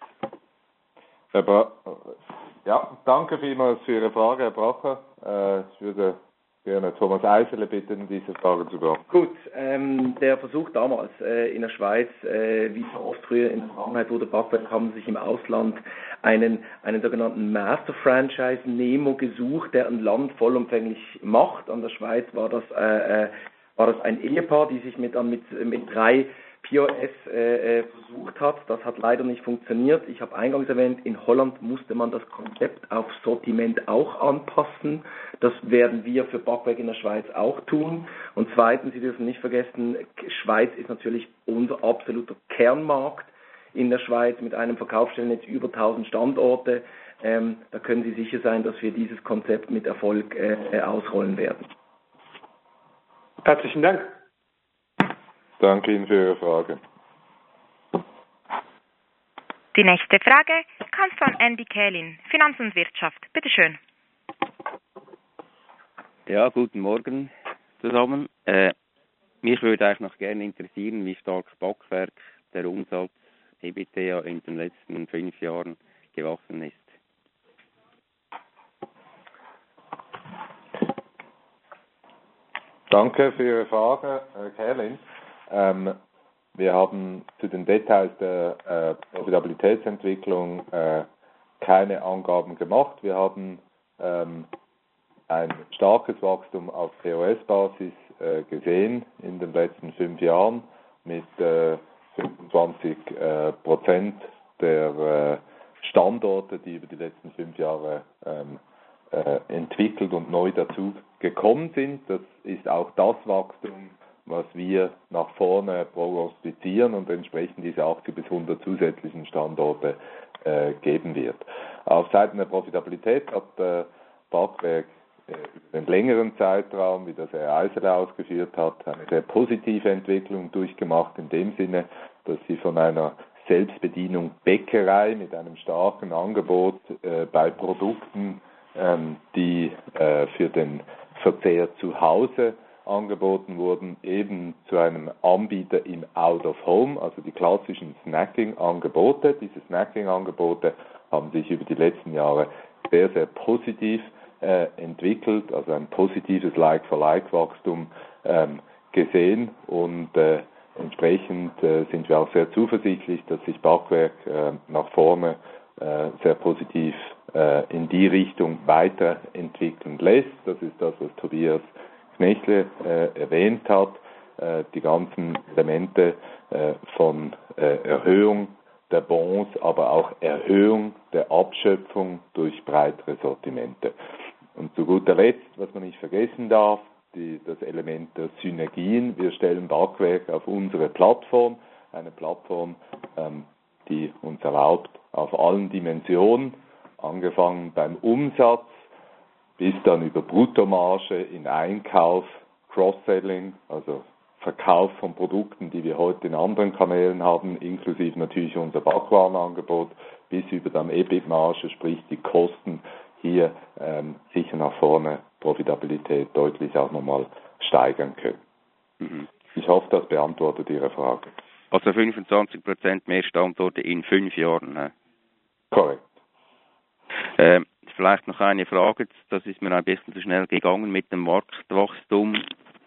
Ja, danke vielmals für Ihre Frage, Herr Bracher. Ich würde gerne Thomas Eisele bitten, diese Frage zu beantworten. Gut, der Versuch damals in der Schweiz, wie so oft früher in der Vergangenheit wurde Backwerk, haben sich im Ausland einen sogenannten Master Franchise Nemo gesucht, der ein Land vollumfänglich macht. An der Schweiz war das ein Ehepaar, die sich mit 3 POS versucht hat. Das hat leider nicht funktioniert. Ich habe eingangs erwähnt, in Holland musste man das Konzept auf Sortiment auch anpassen. Das werden wir für Backwerk in der Schweiz auch tun. Und zweitens, Sie dürfen nicht vergessen, Schweiz ist natürlich unser absoluter Kernmarkt in der Schweiz mit einem Verkaufsstellennetz über 1000 Standorte. Da können Sie sicher sein, dass wir dieses Konzept mit Erfolg ausrollen werden. Herzlichen Dank. Danke Ihnen für Ihre Frage. Die nächste Frage kommt von Andy Kählin, Finanz und Wirtschaft. Bitte schön. Ja, guten Morgen zusammen. Mich würde eigentlich noch gerne interessieren, wie stark Backwerk der Umsatz EBITDA in den letzten 5 Jahren gewachsen ist. Danke für Ihre Frage, Herr Kählin. Wir haben zu den Details der Profitabilitätsentwicklung keine Angaben gemacht. Wir haben ein starkes Wachstum auf POS-Basis gesehen in den letzten 5 Jahren mit 25% der Standorte, die über die letzten 5 Jahre entwickelt und neu dazu gekommen sind. Das ist auch das Wachstum, was wir nach vorne prognostizieren und entsprechend diese 80 bis 100 zusätzlichen Standorte geben wird. Auf Seiten der Profitabilität hat Backwerk über einen längeren Zeitraum, wie das Herr Eisele ausgeführt hat, eine sehr positive Entwicklung durchgemacht, in dem Sinne, dass sie von einer Selbstbedienung Bäckerei mit einem starken Angebot bei Produkten, die für den Verzehr zu Hause angeboten wurden, eben zu einem Anbieter im Out-of-Home, also die klassischen Snacking-Angebote. Diese Snacking-Angebote haben sich über die letzten Jahre sehr, sehr positiv entwickelt, also ein positives Like-for-Like-Wachstum gesehen und entsprechend sind wir auch sehr zuversichtlich, dass sich Backwerk nach vorne sehr positiv in die Richtung weiterentwickeln lässt. Das ist das, was Tobias Knechtle erwähnt hat, die ganzen Elemente von Erhöhung der Bons, aber auch Erhöhung der Abschöpfung durch breitere Sortimente. Und zu guter Letzt, was man nicht vergessen darf, das Element der Synergien. Wir stellen Backwerk auf unsere Plattform, eine Plattform, die uns erlaubt, auf allen Dimensionen, angefangen beim Umsatz, bis dann über Bruttomarge in Einkauf, Cross-Selling, also Verkauf von Produkten, die wir heute in anderen Kanälen haben, inklusive natürlich unser Backwarenangebot, bis über dann EBIT-Marge, sprich die Kosten hier sicher nach vorne Profitabilität deutlich auch nochmal steigern können. Mhm. Ich hoffe, das beantwortet Ihre Frage. Also 25% mehr Standorte in 5 Jahren. Ne? Korrekt. vielleicht noch eine Frage, das ist mir ein bisschen zu schnell gegangen mit dem Marktwachstum.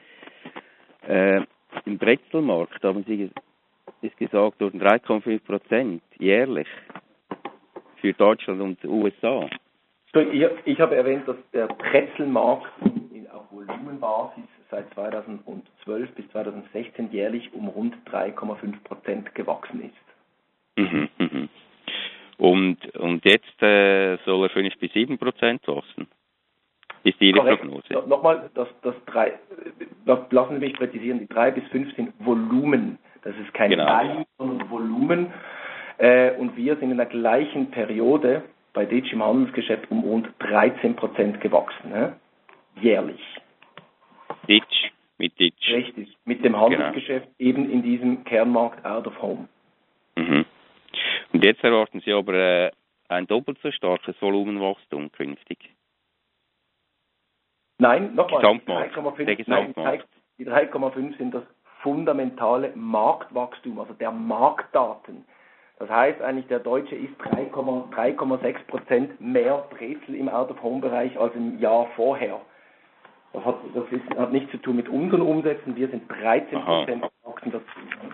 Im Brezelmarkt haben Sie gesagt, wurden 3,5% jährlich für Deutschland und USA. Ich habe erwähnt, dass der Brezelmarkt auf Volumenbasis seit 2012 bis 2016 jährlich um rund 3,5% gewachsen ist. Mhm, mhm. Und jetzt soll er 5 bis 7% wachsen? Ist Ihre Prognose? Nochmal, lassen Sie mich präzisieren, die 3 bis 5 sind Volumen. Das ist kein Value, sondern Volumen. Und wir sind in der gleichen Periode bei Ditch im Handelsgeschäft um rund 13% gewachsen. Jährlich. Mit Ditch. Richtig, mit dem Handelsgeschäft eben in diesem Kernmarkt Out of Home. Mhm. Und jetzt erwarten Sie aber ein doppelt so starkes Volumenwachstum künftig? Nein, nochmal, die 3,5 sind das fundamentale Marktwachstum, also der Marktdaten. Das heißt eigentlich, der Deutsche isst 3,6% mehr Brezel im Out-of-Home-Bereich als im Jahr vorher. Das hat nichts zu tun mit unseren Umsätzen, wir sind 13% gewachsen dazu.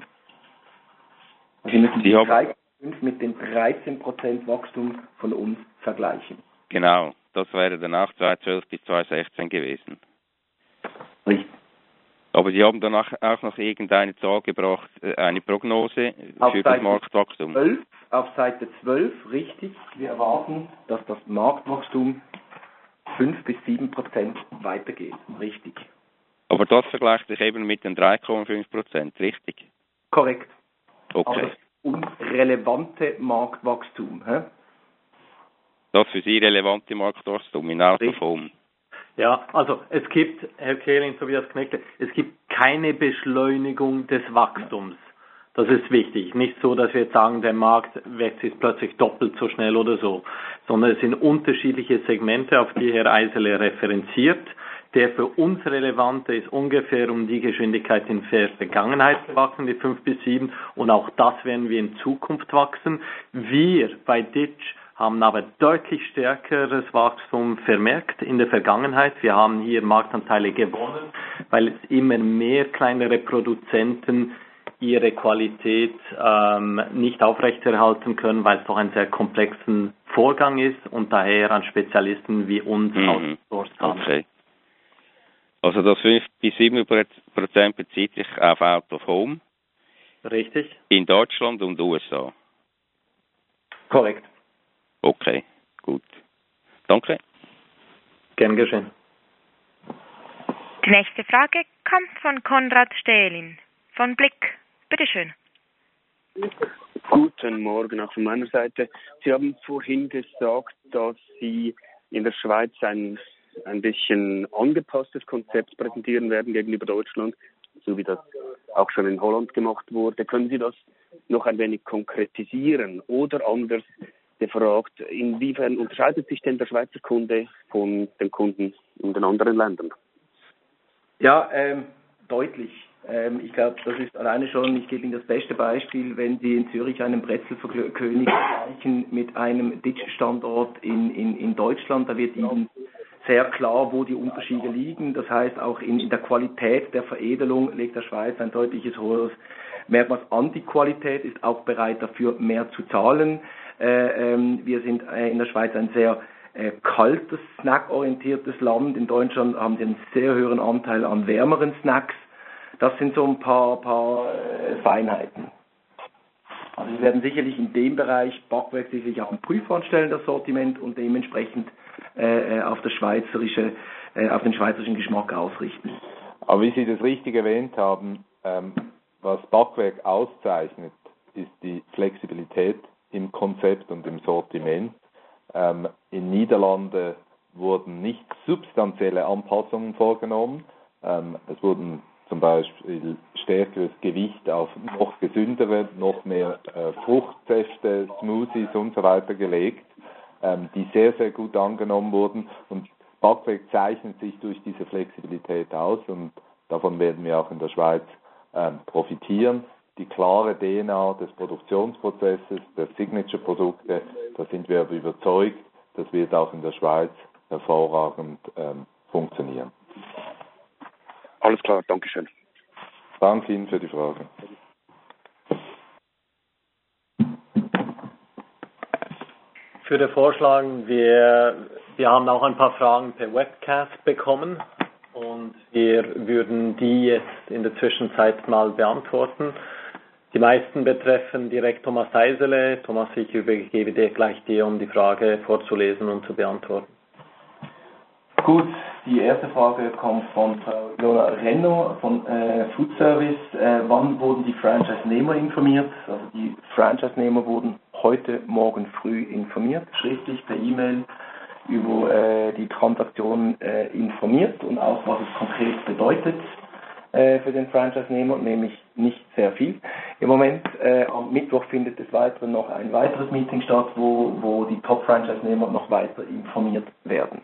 Sie müssen die 3,5 mit dem 13% Wachstum von uns vergleichen. Genau, das wäre dann auch 2012 bis 2016 gewesen. Richtig. Aber Sie haben danach auch noch irgendeine Zahl gebracht, eine Prognose für das Marktwachstum. Auf Seite 12, richtig. Wir erwarten, dass das Marktwachstum 5 bis 7% weitergeht. Richtig. Aber das vergleicht sich eben mit den 3,5%, richtig? Korrekt. Okay. Aber das relevante Marktwachstum. Das für Sie relevante Marktwachstum in Out of Home. Ja, also es gibt, Herr Kehlin, Tobias Knechte, es gibt keine Beschleunigung des Wachstums. Das ist wichtig. Nicht so, dass wir jetzt sagen, der Markt wächst jetzt plötzlich doppelt so schnell oder so, sondern es sind unterschiedliche Segmente, auf die Herr Eisele referenziert. Der für uns relevante ist ungefähr um die Geschwindigkeit in der Vergangenheit gewachsen, die 5 bis 7, und auch das werden wir in Zukunft wachsen. Wir bei Ditch haben aber deutlich stärkeres Wachstum vermerkt in der Vergangenheit. Wir haben hier Marktanteile gewonnen, weil es immer mehr kleinere Produzenten ihre Qualität nicht aufrechterhalten können, weil es doch ein sehr komplexen Vorgang ist und daher an Spezialisten wie uns outsourced haben. Okay. Also das 5 bis 7% bezieht sich auf Out of Home. Richtig. In Deutschland und USA. Korrekt. Okay, gut. Danke. Gern geschehen. Die nächste Frage kommt von Konrad Stählin von Blick. Bitteschön. Guten Morgen auch von meiner Seite. Sie haben vorhin gesagt, dass Sie in der Schweiz ein bisschen angepasstes Konzept präsentieren werden gegenüber Deutschland, so wie das auch schon in Holland gemacht wurde. Können Sie das noch ein wenig konkretisieren oder anders gefragt, inwiefern unterscheidet sich denn der Schweizer Kunde von den Kunden in den anderen Ländern? Ja, deutlich. Ich glaube, das ist alleine schon, ich gebe Ihnen das beste Beispiel, wenn Sie in Zürich einen Brezelkönig vergleichen mit einem Ditch-Standort in Deutschland, da wird Ihnen sehr klar, wo die Unterschiede liegen. Das heißt, auch in der Qualität der Veredelung legt der Schweiz ein deutliches hohes Merkmal an. Die Qualität ist auch bereit dafür, mehr zu zahlen. Wir sind in der Schweiz ein sehr kaltes, snackorientiertes Land. In Deutschland haben sie einen sehr höheren Anteil an wärmeren Snacks. Das sind so ein paar Feinheiten. Also wir werden sicherlich in dem Bereich Backwerk sicherlich auch ein Prüfstand stellen, das Sortiment, und dementsprechend auf den schweizerischen Geschmack ausrichten. Aber wie Sie das richtig erwähnt haben, was Backwerk auszeichnet, ist die Flexibilität im Konzept und im Sortiment. In Niederlande wurden nicht substanzielle Anpassungen vorgenommen. Es wurden zum Beispiel stärkeres Gewicht auf noch gesündere, noch mehr Fruchtsäfte, Smoothies und so weiter gelegt, die sehr, sehr gut angenommen wurden. Und Backwerk zeichnet sich durch diese Flexibilität aus, und davon werden wir auch in der Schweiz profitieren. Die klare DNA des Produktionsprozesses, der Signature-Produkte, da sind wir überzeugt, das wird auch in der Schweiz hervorragend funktionieren. Alles klar, Dankeschön. Danke Ihnen für die Frage. Ich würde vorschlagen, wir haben auch ein paar Fragen per Webcast bekommen und wir würden die jetzt in der Zwischenzeit mal beantworten. Die meisten betreffen direkt Thomas Heisele. Thomas, ich übergebe dir gleich dir, um die Frage vorzulesen und zu beantworten. Gut, die erste Frage kommt von Frau Ilona Renno von Food Service. Wann wurden die Franchise-Nehmer informiert? Also die Franchise-Nehmer wurden heute Morgen früh informiert, schriftlich per E-Mail über die Transaktion informiert und auch was es konkret bedeutet für den Franchise-Nehmer, nämlich nicht sehr viel. Im Moment, am Mittwoch findet des Weiteren noch ein weiteres Meeting statt, wo die Top-Franchise-Nehmer noch weiter informiert werden.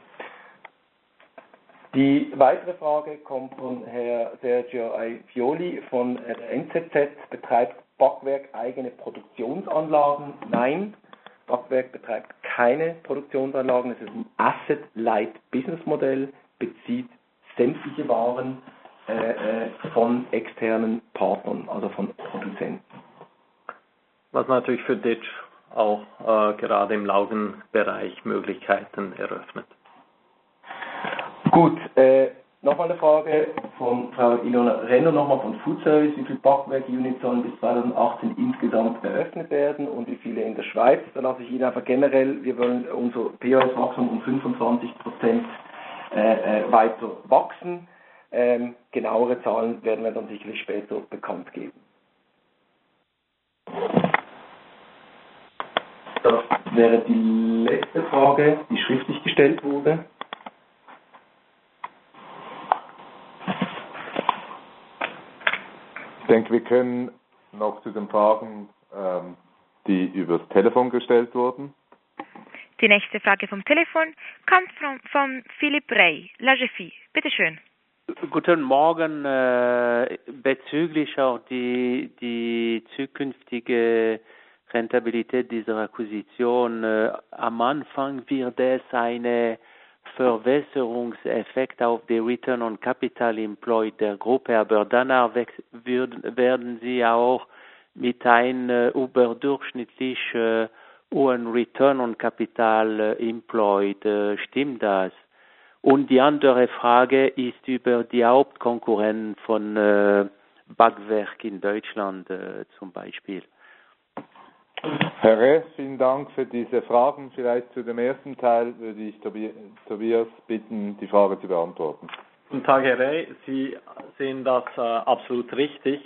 Die weitere Frage kommt von Herr Sergio Aifioli von der NZZ. Betreibt Backwerk eigene Produktionsanlagen? Nein, Backwerk betreibt keine Produktionsanlagen. Es ist ein Asset-Light-Business-Modell, bezieht sämtliche Waren von externen Partnern, also von Produzenten. Was natürlich für Ditch auch gerade im Laugenbereich Möglichkeiten eröffnet. Gut, nochmal eine Frage von Frau Ilona Renner, nochmal von Food Service. Wie viele Backwerk-Units sollen bis 2018 insgesamt eröffnet werden und wie viele in der Schweiz? Da lasse ich Ihnen einfach generell, wir wollen unser POS-Wachstum um 25% weiter wachsen. Genauere Zahlen werden wir dann sicherlich später bekannt geben. Das wäre die letzte Frage, die schriftlich gestellt wurde. Ich denke, wir können noch zu den Fragen, die übers Telefon gestellt wurden. Die nächste Frage vom Telefon kommt von Philipp Rey, La Jeffie. Bitte schön. Guten Morgen. Bezüglich auch die zukünftige Rentabilität dieser Akquisition. Am Anfang wird es eine Verwässerungseffekt auf die Return on Capital Employed der Gruppe, aber danach werden Sie auch mit einem überdurchschnittlich hohen Return on Capital Employed. Stimmt das? Und die andere Frage ist über die Hauptkonkurrenten von Backwerk in Deutschland zum Beispiel. Herr Reh, vielen Dank für diese Fragen. Vielleicht zu dem ersten Teil würde ich Tobias bitten, die Frage zu beantworten. Guten Tag, Herr Rey. Sie sehen das absolut richtig.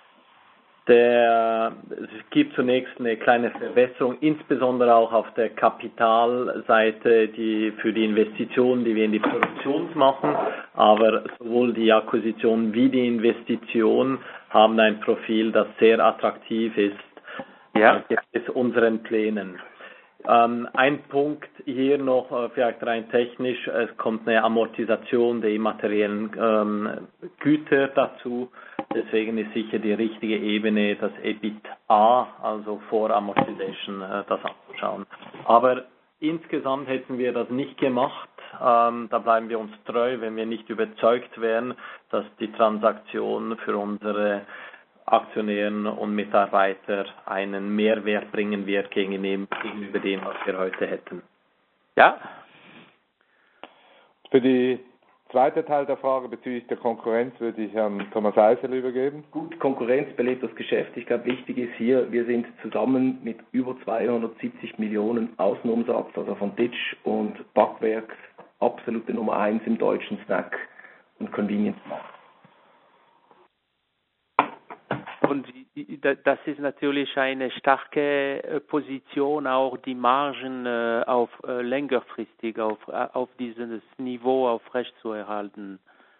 Es gibt zunächst eine kleine Verbesserung, insbesondere auch auf der Kapitalseite für die Investitionen, die wir in die Produktion machen. Aber sowohl die Akquisition wie die Investition haben ein Profil, das sehr attraktiv ist. Ja, ist unseren Plänen. Ein Punkt hier noch, vielleicht rein technisch, es kommt eine Amortisation der immateriellen Güter dazu. Deswegen ist sicher die richtige Ebene das EBITDA, also vor Amortization, das anzuschauen. Aber insgesamt hätten wir das nicht gemacht. Da bleiben wir uns treu, wenn wir nicht überzeugt wären, dass die Transaktion für unsere Aktionären und Mitarbeiter einen Mehrwert bringen wird gegenüber dem, was wir heute hätten. Ja. Für die zweite Teil der Frage bezüglich der Konkurrenz würde ich Herrn Thomas Heisele übergeben. Gut, Konkurrenz belebt das Geschäft. Ich glaube, wichtig ist hier, wir sind zusammen mit über 270 Millionen Außenumsatz, also von Ditch und Backwerk, absolute Nummer 1 im deutschen Snack- und Convenience-Markt. Und das ist natürlich eine starke Position, auch die Margen auf längerfristig auf dieses Niveau aufrechtzuerhalten.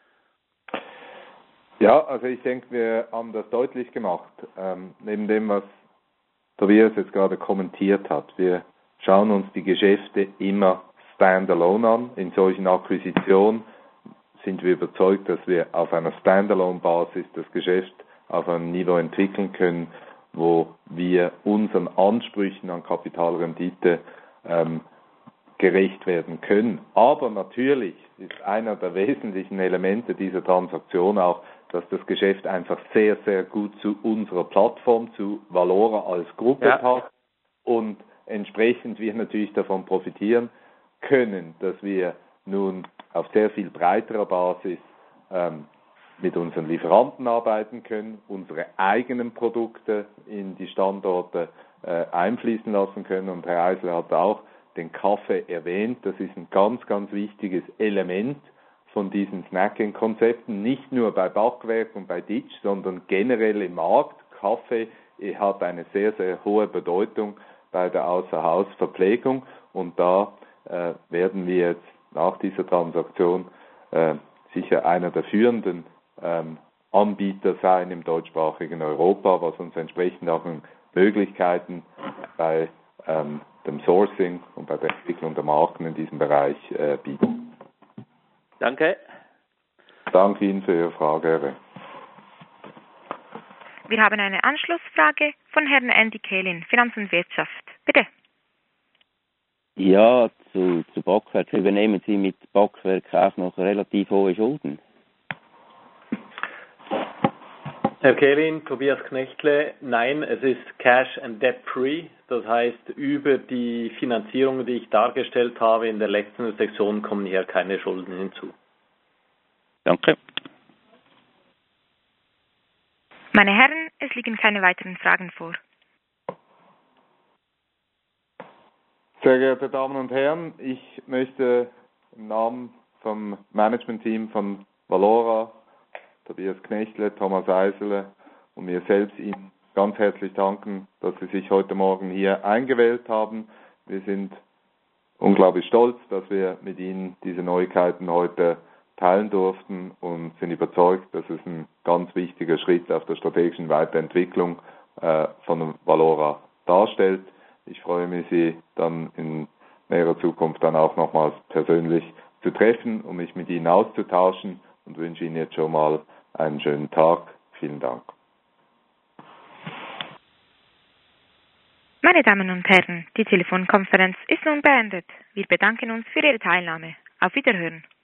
Ja, also ich denke, wir haben das deutlich gemacht. Neben dem, was Tobias jetzt gerade kommentiert hat. Wir schauen uns die Geschäfte immer standalone an. In solchen Akquisitionen sind wir überzeugt, dass wir auf einer Standalone-Basis das Geschäft auf einem Niveau entwickeln können, wo wir unseren Ansprüchen an Kapitalrendite gerecht werden können. Aber natürlich ist einer der wesentlichen Elemente dieser Transaktion auch, dass das Geschäft einfach sehr, sehr gut zu unserer Plattform, zu Valora als Gruppe passt und entsprechend wir natürlich davon profitieren können, dass wir nun auf sehr viel breiterer Basis mit unseren Lieferanten arbeiten können, unsere eigenen Produkte in die Standorte einfließen lassen können. Und Herr Eisler hat auch den Kaffee erwähnt. Das ist ein ganz, ganz wichtiges Element von diesen Snacking-Konzepten, nicht nur bei Backwerk und bei Ditch, sondern generell im Markt. Kaffee hat eine sehr, sehr hohe Bedeutung bei der Außerhausverpflegung und da werden wir jetzt nach dieser Transaktion sicher einer der führenden Anbieter sein im deutschsprachigen Europa, was uns entsprechend auch Möglichkeiten bei dem Sourcing und bei der Entwicklung der Marken in diesem Bereich bietet. Danke. Danke Ihnen für Ihre Frage, Herr Reh. Wir haben eine Anschlussfrage von Herrn Andy Kehlin, Finanz und Wirtschaft. Bitte. Ja, zu Backwerk. Übernehmen Sie mit Backwerk auch noch relativ hohe Schulden? Herr Kehlin, Tobias Knechtle, nein, es ist Cash and Debt Free. Das heißt, über die Finanzierung, die ich dargestellt habe in der letzten Sektion, kommen hier keine Schulden hinzu. Danke. Meine Herren, es liegen keine weiteren Fragen vor. Sehr geehrte Damen und Herren, ich möchte im Namen vom Managementteam von Valora, Tobias Knechtle, Thomas Eisele und mir selbst Ihnen ganz herzlich danken, dass Sie sich heute Morgen hier eingewählt haben. Wir sind unglaublich stolz, dass wir mit Ihnen diese Neuigkeiten heute teilen durften und sind überzeugt, dass es ein ganz wichtiger Schritt auf der strategischen Weiterentwicklung von Valora darstellt. Ich freue mich, Sie dann in näherer Zukunft dann auch nochmals persönlich zu treffen, um mich mit Ihnen auszutauschen und wünsche Ihnen jetzt schon mal einen schönen Tag. Vielen Dank. Meine Damen und Herren, die Telefonkonferenz ist nun beendet. Wir bedanken uns für Ihre Teilnahme. Auf Wiederhören.